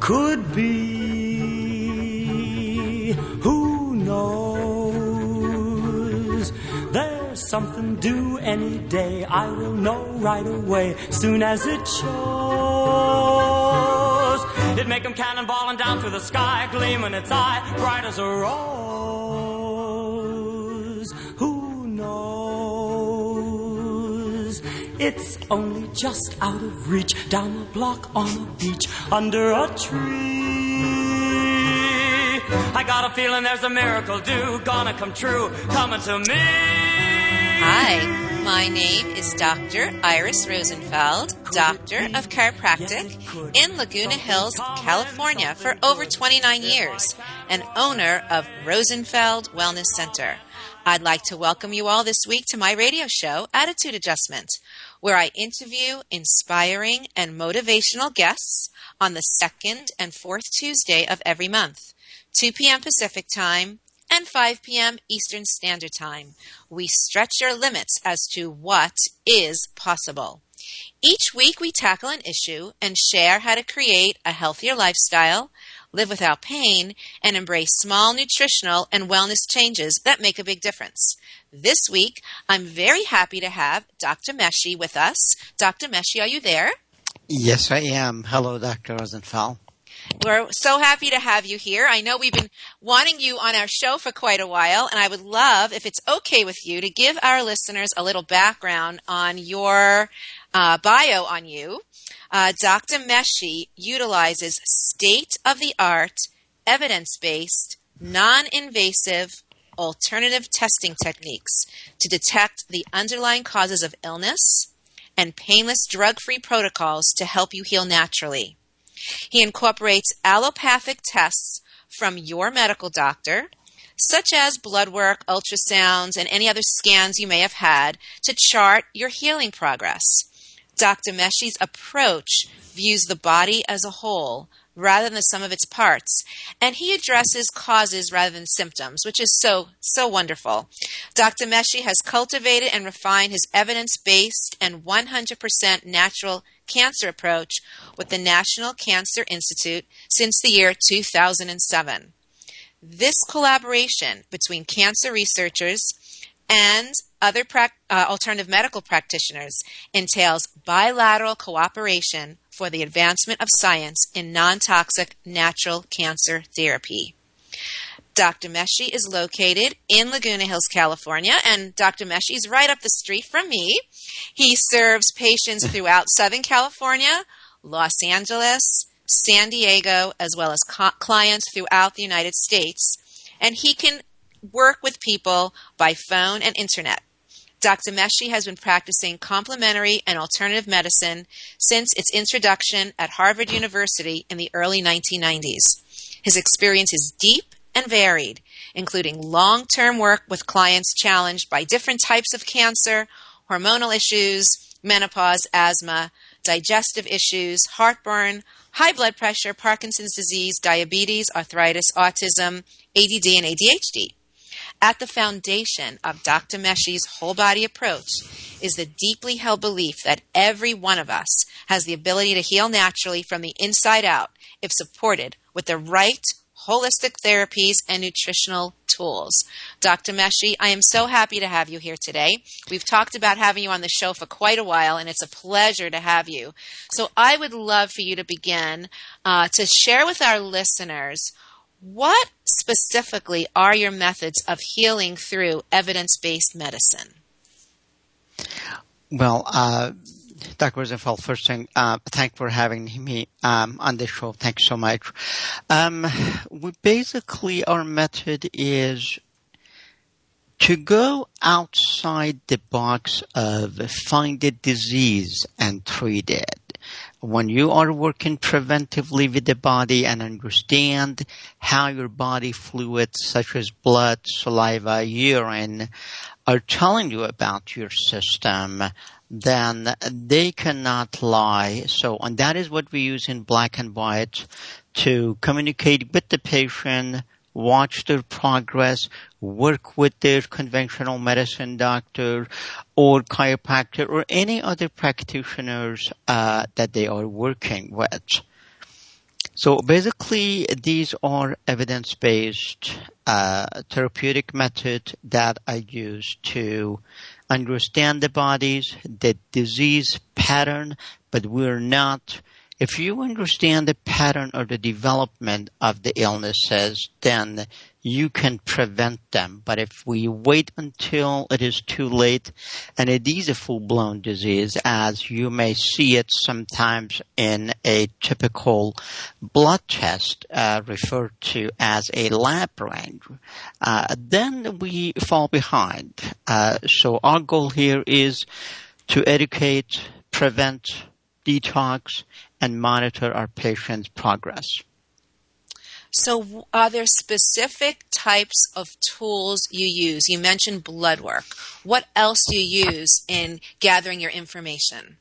could be. Who knows? There's something due any day. I will know right away, soon as it shows. It'd make 'em cannonballing down through the sky, gleaming its eye, bright as a rose. Who knows? It's only just out of reach, down the block on a beach, under a tree. I got a feeling there's a miracle due, gonna come true, coming to me. Hi, my name is Dr. Iris Rosenfeld, Doctor of Chiropractic in Laguna Hills, California for over 29 years, and owner of Rosenfeld Wellness Center. I'd like to welcome you all this week to my radio show, Attitude Adjustment, where I interview inspiring and motivational guests on the second and fourth Tuesday of every month, 2 p.m. Pacific Time and 5 p.m. Eastern Standard Time. We stretch your limits as to what is possible. Each week we tackle an issue and share how to create a healthier lifestyle, live without pain, and embrace small nutritional and wellness changes that make a big difference. This week, I'm very happy to have Dr. Meshi with us. Dr. Meshi, are you there? Yes, I am. Hello, Dr. Rosenfeld. We're so happy to have you here. I know we've been wanting you on our show for quite a while, and I would love, if it's okay with you, to give our listeners a little background on your bio on you. Dr. Meshi utilizes state-of-the-art, evidence-based, non-invasive, alternative testing techniques to detect the underlying causes of illness and painless drug-free protocols to help you heal naturally. He incorporates allopathic tests from your medical doctor, such as blood work, ultrasounds, and any other scans you may have had, to chart your healing progress. Dr. Meshi's approach views the body as a whole rather than the sum of its parts, and he addresses causes rather than symptoms, which is so wonderful. Dr. Meshi has cultivated and refined his evidence-based and 100% natural cancer approach with the National Cancer Institute since the year 2007. This collaboration between cancer researchers and other alternative medical practitioners entails bilateral cooperation for the advancement of science in non-toxic natural cancer therapy. Dr. Meshi is located in Laguna Hills, California, and Dr. Meshi is right up the street from me. He serves patients throughout Southern California, Los Angeles, San Diego, as well as clients throughout the United States, and he can work with people by phone and internet. Dr. Meshi has been practicing complementary and alternative medicine since its introduction at Harvard University in the early 1990s. His experience is deep and varied, including long-term work with clients challenged by different types of cancer, hormonal issues, menopause, asthma, digestive issues, heartburn, high blood pressure, Parkinson's disease, diabetes, arthritis, autism, ADD, and ADHD. At the foundation of Dr. Meshi's whole body approach is the deeply held belief that every one of us has the ability to heal naturally from the inside out if supported with the right holistic therapies and nutritional tools. Dr. Meshi, I am so happy to have you here today. We've talked about having you on the show for quite a while, and it's a pleasure to have you. So I would love for you to begin to share with our listeners, what specifically are your methods of healing through evidence-based medicine? Well, Dr. Rosenfeld, first thing, thanks for having me on the show. Thanks so much. Our method is to go outside the box of find the disease and treat it. When you are working preventively with the body and understand how your body fluids such as blood, saliva, urine are telling you about your system, then they cannot lie. And that is what we use in black and white to communicate with the patient, watch their progress, work with their conventional medicine doctor or chiropractor or any other practitioners that they are working with. So basically, these are evidence-based therapeutic methods that I use to understand the body's, the disease pattern, but we're not. If you understand the pattern or the development of the illnesses, then you can prevent them. But if we wait until it is too late, and it is a full-blown disease, as you may see it sometimes in a typical blood test referred to as a lab range, then we fall behind. So our goal here is to educate, prevent, detox, and monitor our patients' progress. So are there specific types of tools you use? You mentioned blood work. What else do you use in gathering your information?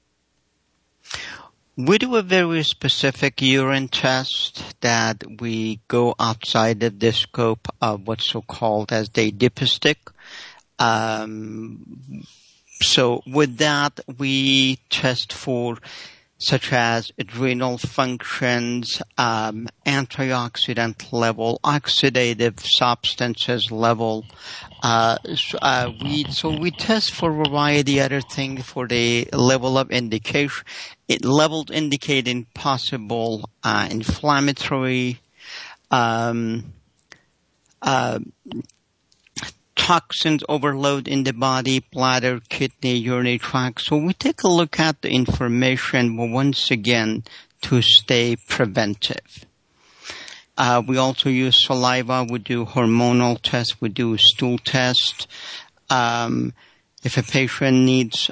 We do a very specific urine test that we go outside of the scope of what's so-called as the dipstick. So with that, we test for such as adrenal functions, antioxidant level, oxidative substances level. So we test for a variety of other things for the level of indication. Levels indicating possible inflammatory toxins overload in the body, bladder, kidney, urinary tract. So we take a look at the information once again to stay preventive. We also use saliva. We do hormonal tests. We do stool tests. If a patient needs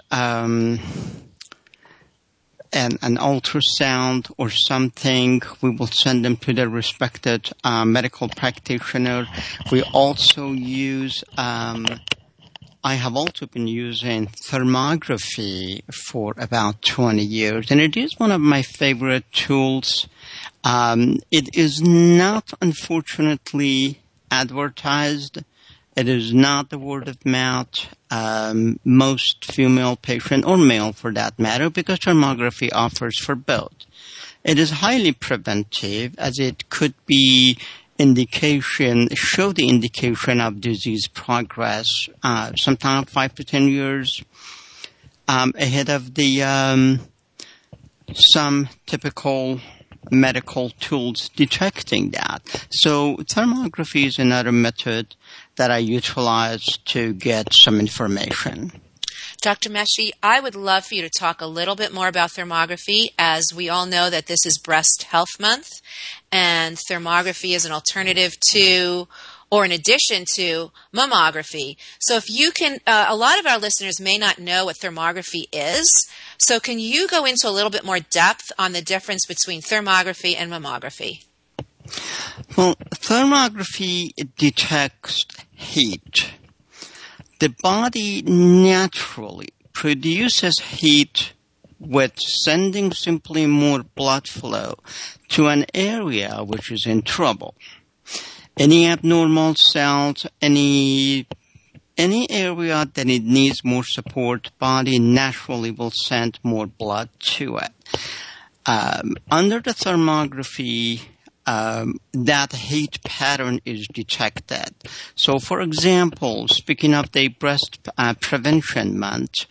an ultrasound or something, we will send them to their respected medical practitioner. We also use, I have also been using thermography for about 20 years, and it is one of my favorite tools. It is not, unfortunately, advertised. It is not the word of mouth. Most female patient, or male for that matter, because thermography offers for both. It is highly preventive, as it could be show the indication of disease progress, sometimes 5 to 10 years ahead of the some typical medical tools detecting that. So thermography is another method that I utilize to get some information. Dr. Meshi, I would love for you to talk a little bit more about thermography, as we all know that this is Breast Health Month, and thermography is an alternative to, or in addition to, mammography. So if you can, a lot of our listeners may not know what thermography is, so can you go into a little bit more depth on the difference between thermography and mammography? Well, thermography detects heat. The body naturally produces heat with sending simply more blood flow to an area which is in trouble. Any abnormal cells, any area that it needs more support, body naturally will send more blood to it. Under the thermography, that heat pattern is detected. So, for example, speaking of the breast prevention month,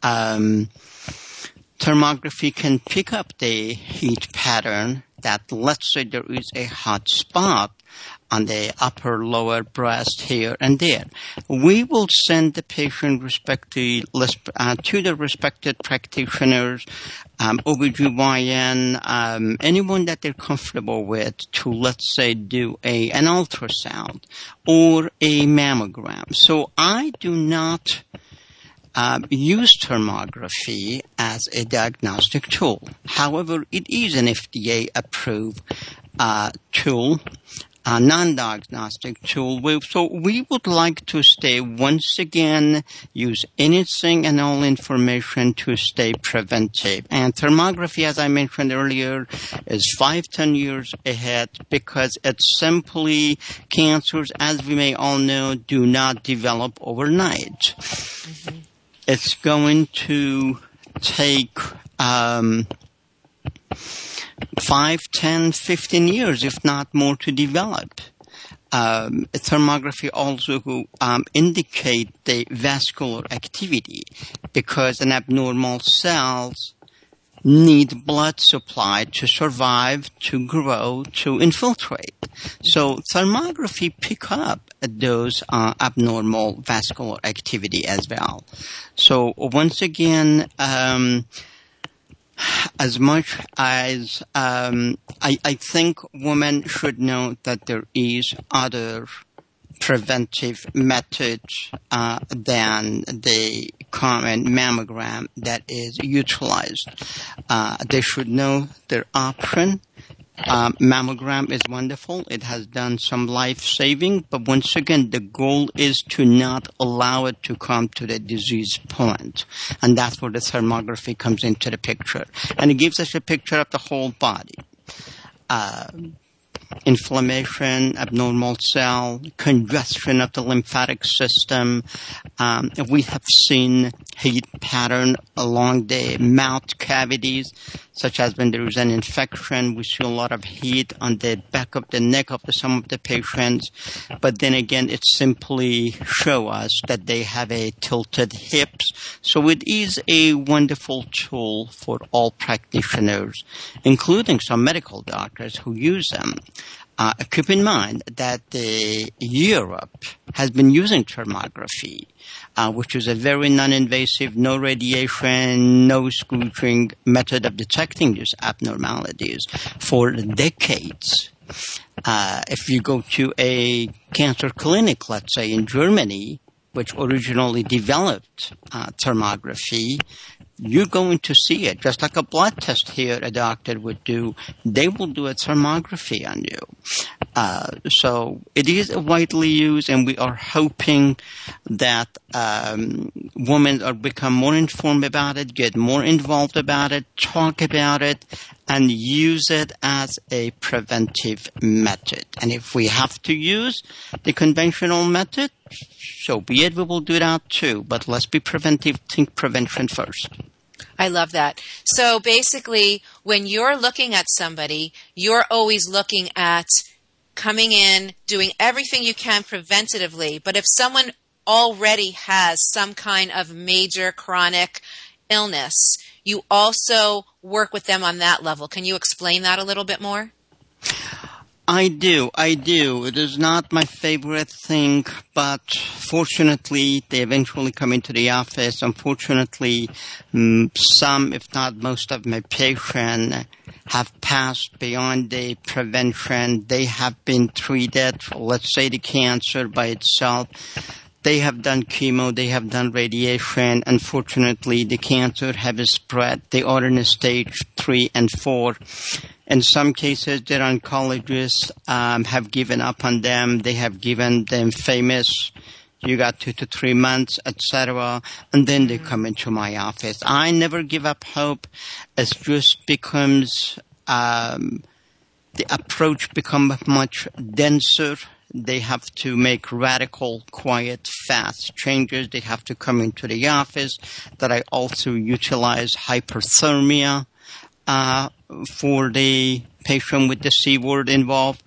thermography can pick up the heat pattern that, let's say there is a hot spot on the upper lower breast here and there. We will send the patient to the respected practitioners, OBGYN, anyone that they're comfortable with, to, let's say, do an ultrasound or a mammogram. So I do not use thermography as a diagnostic tool. However, it is an FDA-approved tool, a non-diagnostic tool. So we would like to once again, use anything and all information to stay preventive. And thermography, as I mentioned earlier, is 5-10 years ahead, because it's simply cancers, as we may all know, do not develop overnight. Mm-hmm. It's going to take 5, 10, 15 years, if not more, to develop. Thermography also indicate the vascular activity because an abnormal cells need blood supply to survive, to grow, to infiltrate. So thermography pick up those abnormal vascular activity as well. So once again, as much as I think women should know that there is other preventive methods than the common mammogram that is utilized. They should know their option. Mammogram is wonderful. It has done some life-saving, but once again, the goal is to not allow it to come to the disease point. And that's where the thermography comes into the picture. And it gives us a picture of the whole body. Inflammation, abnormal cell, congestion of the lymphatic system. We have seen heat pattern along the mouth cavities, such as when there is an infection, we see a lot of heat on the back of the neck of some of the patients. But then again, it simply shows us that they have a tilted hips. So it is a wonderful tool for all practitioners, including some medical doctors who use them. Keep in mind that Europe has been using thermography, which is a very non-invasive, no radiation, no scooching method of detecting these abnormalities for decades. If you go to a cancer clinic, let's say in Germany, which originally developed thermography, you're going to see it. Just like a blood test here a doctor would do, they will do a thermography on you. So it is widely used, and we are hoping that women are become more informed about it, get more involved about it, talk about it, and use it as a preventive method. And if we have to use the conventional method, so be it, we will do that too. But let's be preventive, think prevention first. I love that. So basically, when you're looking at somebody, you're always looking at coming in, doing everything you can preventatively. But if someone already has some kind of major chronic illness, you also work with them on that level. Can you explain that a little bit more? I do. It is not my favorite thing, but fortunately, they eventually come into the office. Unfortunately, some, if not most of my patients have passed beyond the prevention. They have been treated, let's say the cancer by itself. They have done chemo, they have done radiation. Unfortunately, the cancer has spread. They are in a stage 3 and 4. In some cases, their oncologists have given up on them. They have given them famous, you got 2 to 3 months, etc. And then they come into my office. I never give up hope. It just becomes, the approach becomes much denser. They have to make radical, quiet, fast changes. They have to come into the office. That I also utilize hyperthermia for the patient with the C word involved.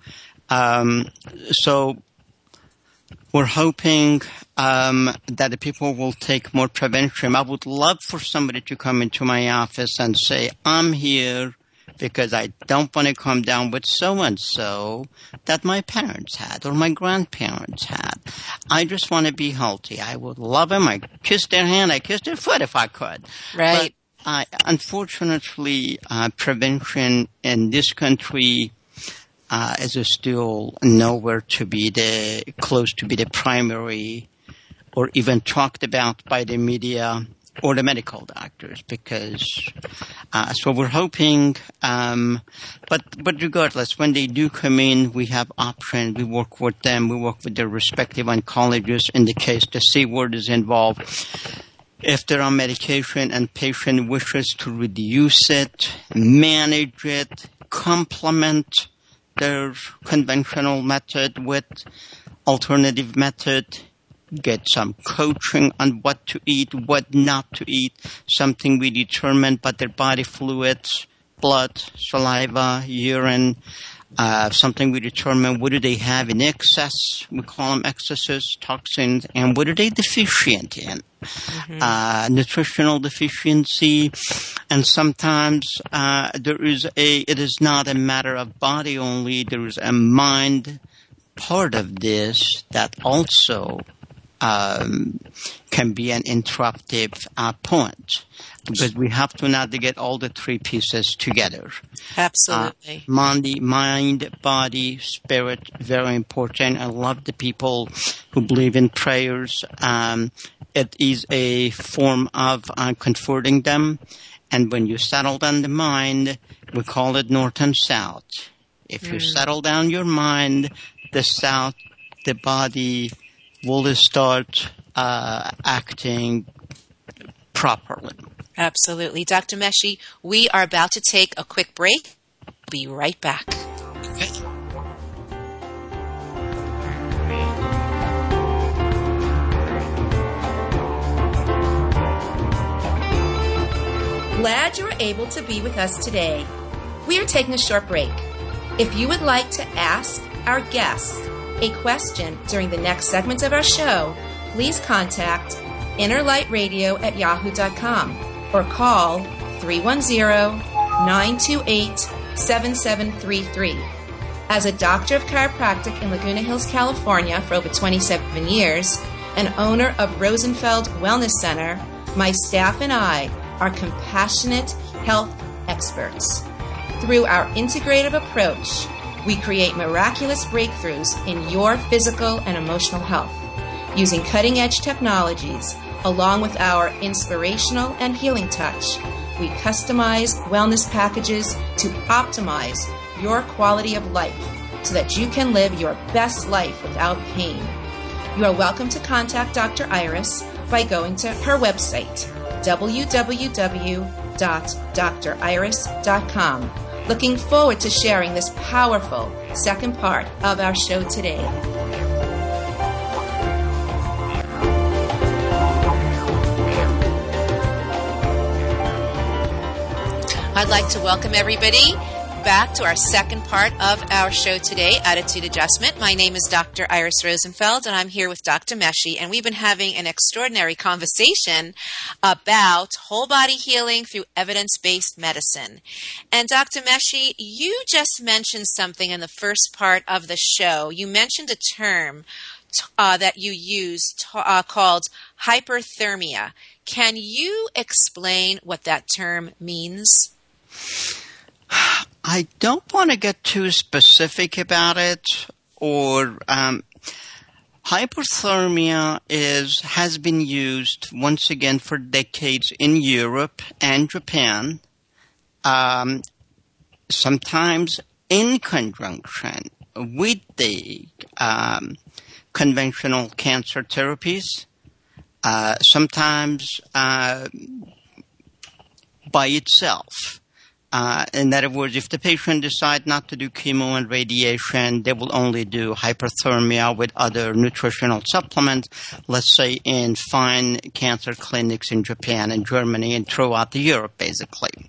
So we're hoping that the people will take more prevention. I would love for somebody to come into my office and say, I'm here because I don't want to come down with so-and-so that my parents had or my grandparents had. I just want to be healthy. I would love them. I kiss their hand. I kiss their foot if I could. Right. But unfortunately, prevention in this country is still nowhere to be close to be the primary or even talked about by the media or the medical doctors, because so we're hoping, but regardless, when they do come in, we have options. We work with them. We work with their respective oncologists in the case the C word is involved. If they're on medication and patient wishes to reduce it, manage it, complement their conventional method with alternative method, get some coaching on what to eat, what not to eat, something we determined by their body fluids, blood, saliva, urine, something we determine what do they have in excess, we call them excesses, toxins, and what are they deficient in. Nutritional deficiency, and sometimes it is not a matter of body only, there is a mind part of this that also can be an interruptive point, because we have to now get all the three pieces together. Absolutely. Mind, body, spirit, very important. I love the people who believe in prayers. It is a form of comforting them. And when you settle down the mind, we call it north and south. If you settle down your mind, the south, the body will start acting properly. Absolutely. Dr. Meshi, we are about to take a quick break. Be right back. Okay. Glad you were able to be with us today. We are taking a short break. If you would like to ask our guests a question during the next segment of our show, please contact innerlightradio@yahoo.com or call 310-928-7733. As a doctor of chiropractic in Laguna Hills, California for over 27 years, and owner of Rosenfeld Wellness Center, my staff and I are compassionate health experts. Through our integrative approach, we create miraculous breakthroughs in your physical and emotional health. Using cutting-edge technologies, along with our inspirational and healing touch, we customize wellness packages to optimize your quality of life so that you can live your best life without pain. You are welcome to contact Dr. Iris by going to her website, www.driris.com. Looking forward to sharing this powerful second part of our show today. I'd like to welcome everybody back to our second part of our show today, Attitude Adjustment. My name is Dr. Iris Rosenfeld, and I'm here with Dr. Meshi, and we've been having an extraordinary conversation about whole body healing through evidence-based medicine. And Dr. Meshi, you just mentioned something in the first part of the show. You mentioned a term that you use called hyperthermia. Can you explain what that term means? I don't want to get too specific about it, or hyperthermia has been used once again for decades in Europe and Japan, sometimes in conjunction with the conventional cancer therapies, sometimes by itself. In other words, if the patient decides not to do chemo and radiation, they will only do hyperthermia with other nutritional supplements, let's say in fine cancer clinics in Japan and Germany and throughout Europe, basically.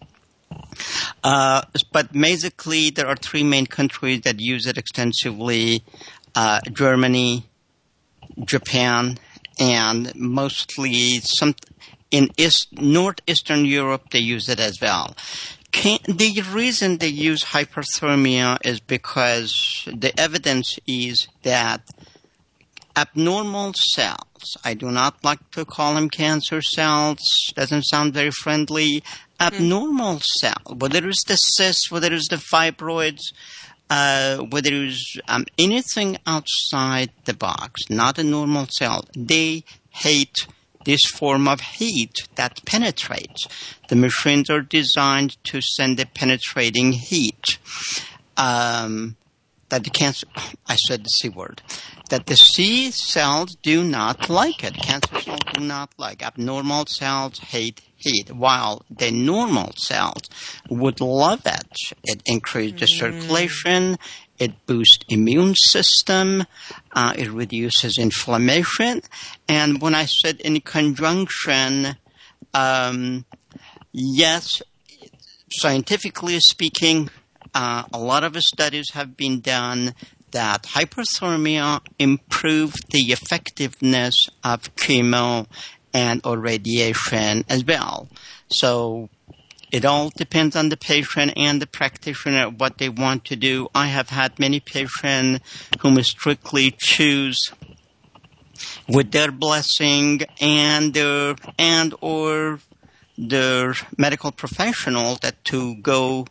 But basically, there are three main countries that use it extensively, Germany, Japan, and mostly in northeastern Europe, they use it as well. The reason they use hyperthermia is because the evidence is that abnormal cells, I do not like to call them cancer cells, doesn't sound very friendly, abnormal cells, whether it's the cysts, whether it's the fibroids, whether it's anything outside the box, not a normal cell, they hate this form of heat that penetrates. The machines are designed to send a penetrating heat. That the cancer, I said the C word, that the C cells do not like it. Cancer cells do not like. Abnormal cells hate heat, while the normal cells would love it. It increases the circulation. It boosts immune system. It reduces inflammation. And when I said in conjunction, yes, scientifically speaking, a lot of studies have been done that hyperthermia improved the effectiveness of chemo and or radiation as well. So it all depends on the patient and the practitioner what they want to do. I have had many patients whom strictly choose with their blessing and or their medical professional that to go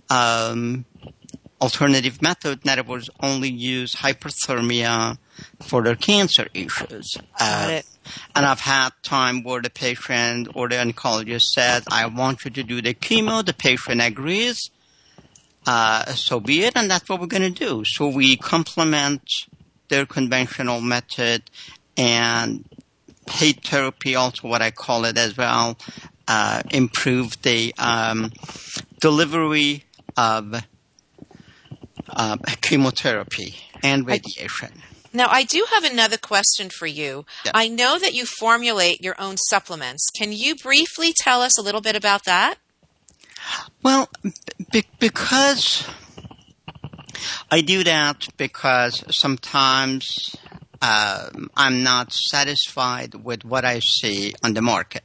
alternative method, in other words, only use hyperthermia for their cancer issues. Got it. And I've had time where the patient or the oncologist said, I want you to do the chemo. The patient agrees. So be it, and that's what we're going to do. So we complement their conventional method and heat therapy, also what I call it as well, improve the delivery of chemotherapy and radiation. Now, I do have another question for you. Yeah. I know that you formulate your own supplements. Can you briefly tell us a little bit about that? Well, because I do that because sometimes I'm not satisfied with what I see on the market.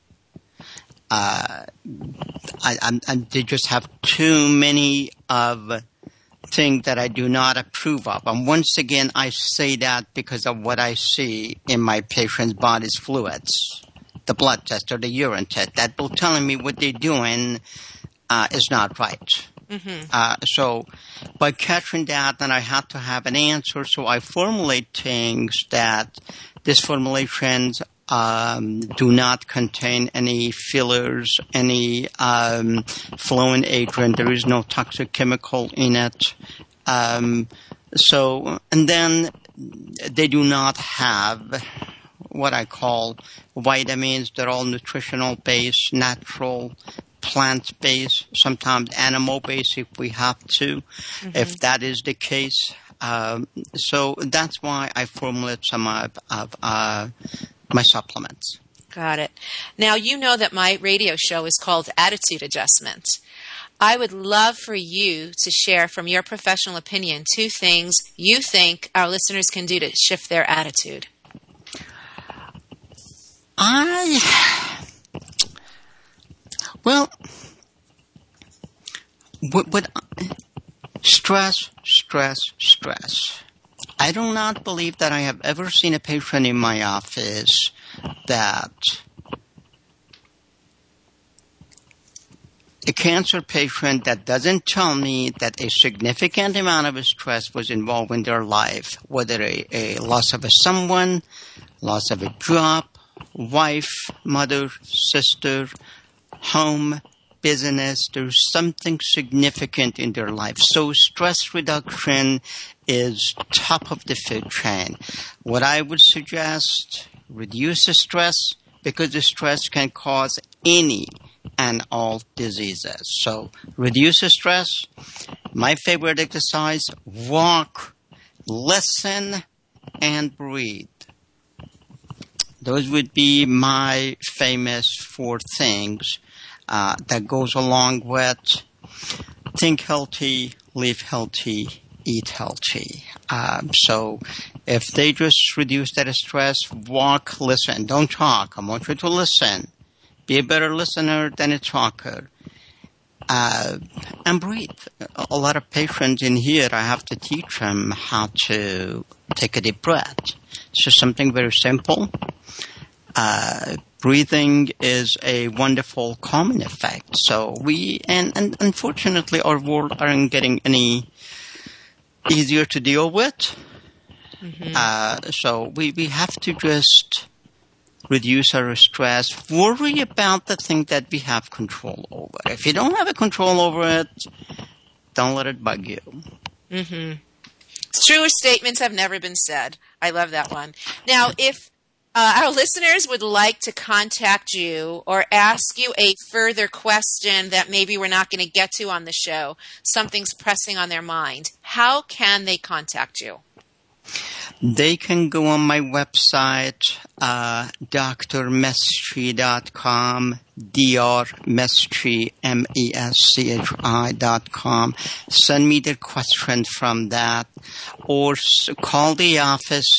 They just have too many of things that I do not approve of. And once again, I say that because of what I see in my patient's body's fluids, the blood test or the urine test, that will telling me what they're doing is not right. Mm-hmm. So by catching that, then I have to have an answer. So I formulate things that these formulations do not contain any fillers, any flowing agent. There is no toxic chemical in it. And then they do not have what I call vitamins. They're all nutritional based, natural, plant based, sometimes animal based if we have to, if that is the case. So that's why I formulate some of my supplements. Got it. Now, you know that my radio show is called Attitude Adjustment. I would love for you to share from your professional opinion 2 things you think our listeners can do to shift their attitude. Stress. I do not believe that I have ever seen a patient in my office that a cancer patient that doesn't tell me that a significant amount of stress was involved in their life, whether a loss of someone, loss of a job, wife, mother, sister, home, business, there's something significant in their life. So stress reduction is top of the food chain. What I would suggest, reduce the stress, because the stress can cause any and all diseases. So reduce the stress. My favorite exercise, walk, listen, and breathe. Those would be my famous 4 things that goes along with think healthy, live healthy, eat healthy. So if they just reduce that stress, walk, listen. Don't talk. I want you to listen. Be a better listener than a talker. And breathe. A lot of patients in here, I have to teach them how to take a deep breath. It's just something very simple. Breathing is a wonderful calming effect. So and unfortunately our world aren't getting any easier to deal with. So we have to just reduce our stress, worry about the thing that we have control over. If you don't have a control over it, don't let it bug you. Truer statements have never been said. I love that one. Now, if our listeners would like to contact you or ask you a further question that maybe we're not going to get to on the show, something's pressing on their mind, how can they contact you? They can go on my website, drmestri.com, drmestry.com. Send me the question from that, or call the office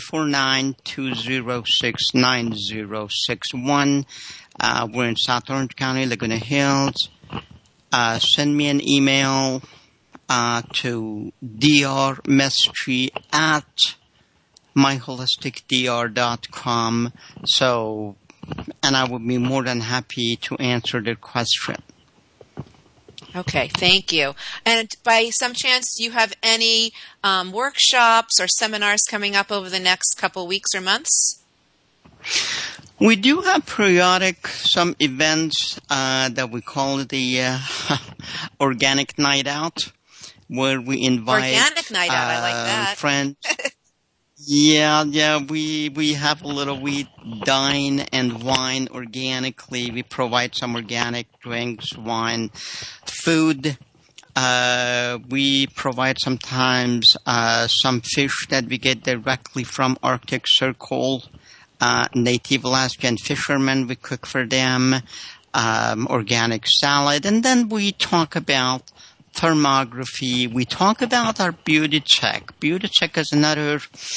949-206-9061. We're in South Orange County, Laguna Hills. Send me an email to drmestry@myholisticdr.com. So, and I would be more than happy to answer the question. Okay, thank you. And by some chance, do you have any workshops or seminars coming up over the next couple weeks or months? We do have periodic some events that we call the Organic Night Out, where we invite Organic Night Out, I like that. Friends. Yeah, we have a little, we dine and wine organically. We provide some organic drinks, wine, food. We provide sometimes some fish that we get directly from Arctic Circle. Native Alaskan fishermen, we cook for them. Organic salad. And then we talk about thermography. We talk about our Beauty Check. Beauty Check is another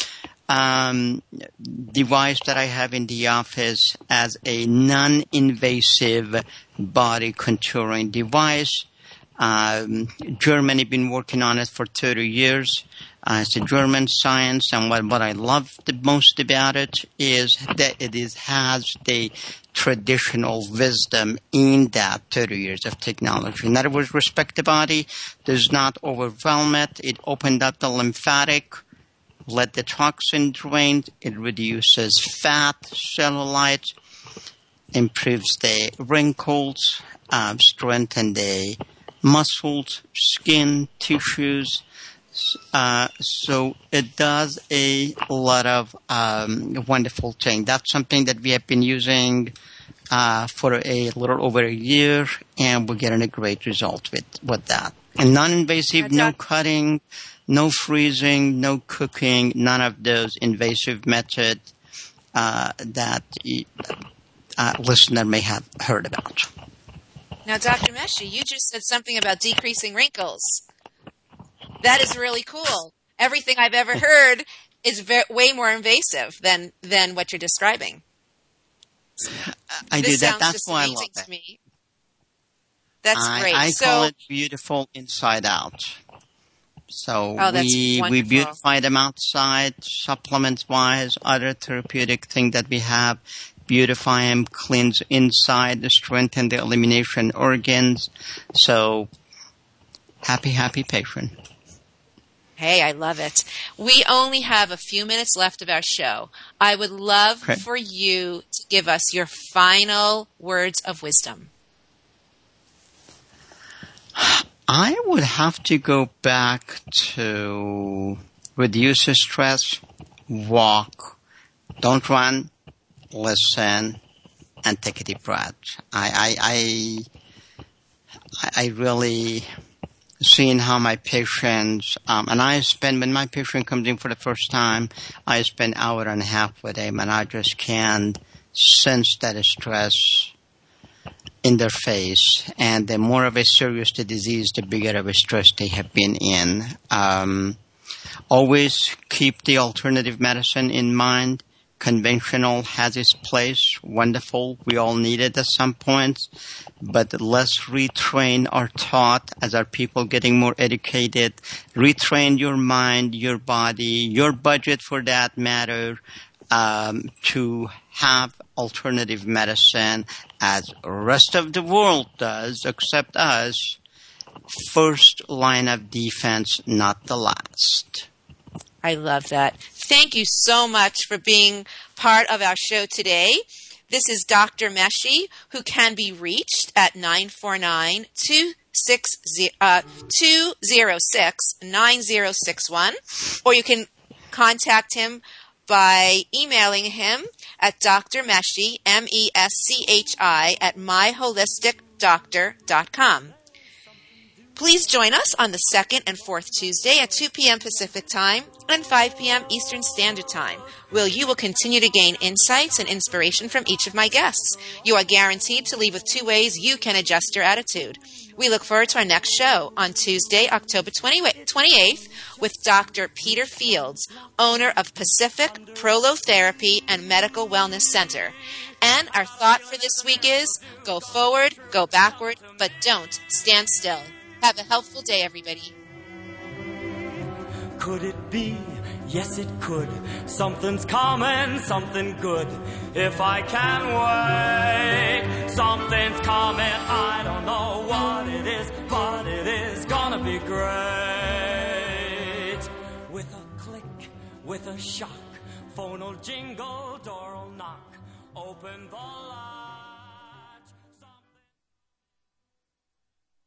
device that I have in the office as a non-invasive body contouring device. Germany been working on it for 30 years. It's a German science, and what I love the most about it is that it has the traditional wisdom in that 30 years of technology. In other words, respect the body, does not overwhelm it. It opened up the lymphatic, let the toxin drain. It reduces fat, cellulite, improves the wrinkles, strengthen the muscles, skin, tissues. So it does a lot of wonderful things. That's something that we have been using for a little over a year, and we're getting a great result with that. And non-invasive, no cutting, no freezing, no cooking, none of those invasive methods that listener may have heard about. Now, Dr. Meshi, you just said something about decreasing wrinkles. That is really cool. Everything I've ever heard is way more invasive than what you're describing. I do that. That's why I love it. To me. That's great. I call it beautiful inside out. So we beautify them outside, supplements-wise, other therapeutic thing that we have. Beautify them, cleanse inside, strengthen the elimination organs. So happy patient. Hey, I love it. We only have a few minutes left of our show. I would love for you to give us your final words of wisdom. I would have to go back to reduce the stress, walk, don't run, listen, and take a deep breath. I really seeing how my patients, and I spend, when my patient comes in for the first time, I spend an hour and a half with them, and I just can't sense that stress in their face. And the more of a serious the disease, the bigger of a stress they have been in. Always keep the alternative medicine in mind. Conventional has its place, wonderful. We all need it at some point. But let's retrain our thought as our people getting more educated. Retrain your mind, your body, your budget for that matter, to have alternative medicine as the rest of the world does, except us. First line of defense, not the last. I love that. Thank you so much for being part of our show today. This is Dr. Meshi, who can be reached at 949-206-9061, or you can contact him by emailing him at Dr. Meshi, MESCHI, at myholisticdoctor.com. Please join us on the second and fourth Tuesday at 2 p.m. Pacific Time and 5 p.m. Eastern Standard Time, where you will continue to gain insights and inspiration from each of my guests. You are guaranteed to leave with 2 ways you can adjust your attitude. We look forward to our next show on Tuesday, October 28th, with Dr. Peter Fields, owner of Pacific Prolotherapy and Medical Wellness Center. And our thought for this week is, go forward, go backward, but don't stand still. Have a healthful day, everybody. Could it be? Yes, it could. Something's coming, something good. If I can wait, something's coming. I don't know what it is, but it is gonna be great. With a click, with a shock, phone will jingle, door will knock. Open the line.